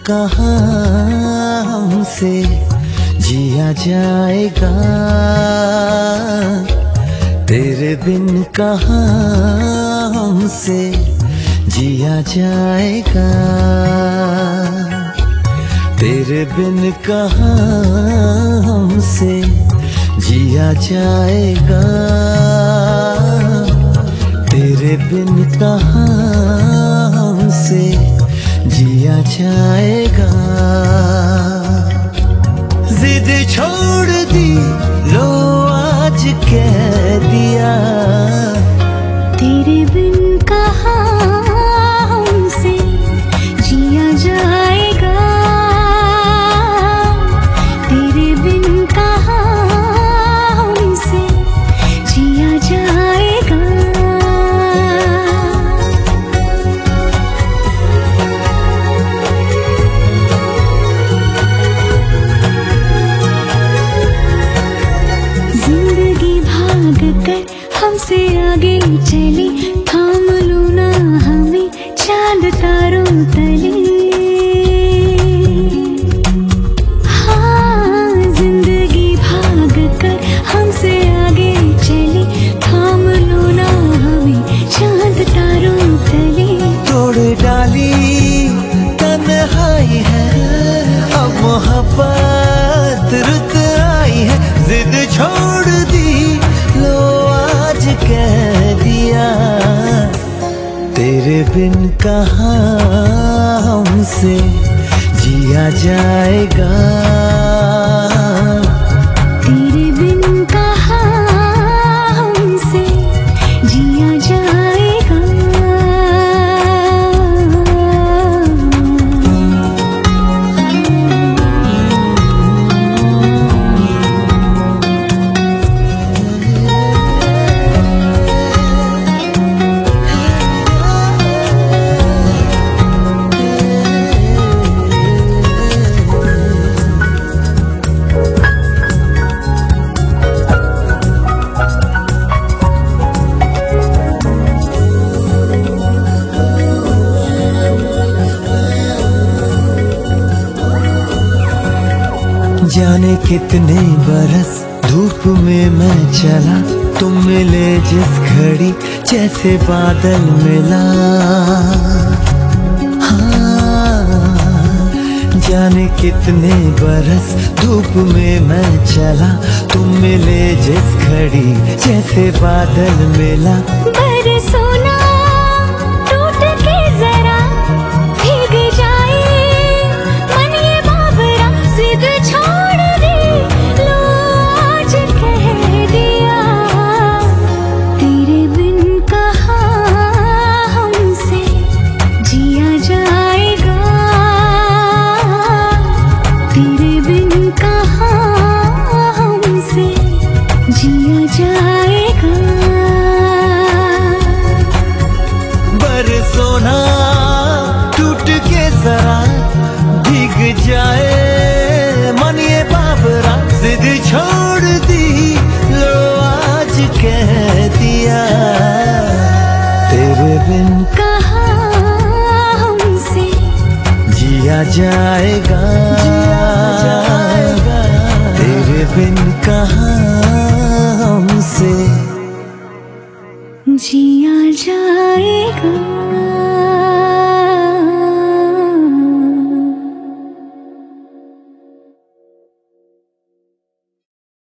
कहाँ हमसे जिया जाएगा, तेरे बिन कहाँ हमसे जिया जाएगा, तेरे बिन कहाँ हमसे जिया जाएगा, तेरे बिन कहाँ हमसे जिया जाएगा। जिद छोड़ दी लो आज कह दिया, तेरे बिन कहाँ हमसे जिया जाएगा, तेरे बिन कहाँ हमसे जिया जाएगा। जिंदगी भाग कर हमसे आगे चली, थाम लो ना हमें चांद तारों तले। हाँ, जिंदगी भाग कर हमसे आगे चली, थाम लो ना हमें चांद तारों तले। तोड़ डाली तन्हाई है, अब मोहब्बत रुत आई है, जिद छोड़ दी लो आज कह दिया, तेरे बिन कहाँ हमसे जिया जाएगा, तेरे बिन कहाँ हमसे जिया जाएगा। जाने कितने बरस धूप में मैं चला, तुम मिले जिस घड़ी जैसे बादल मिला। हाँ, जाने कितने बरस धूप में मैं चला, तुम मिले जिस घड़ी जैसे बादल मिला। बरसों ना टूट के जरा भीग जाए मन ये बाबरा, जिद छोड़ दी लो आज कह दिया, तेरे बिन कहाँ हमसे जिया जाएगा, तेरे बिन कहाँ हमसे जिया जाएगा। बरसों ना टूट के जरा भीग जाए मन ये बाबरा, जिद छोड़ दी लो आज कह दिया, तेरे बिन कहाँ हमसे जिया जाएगा।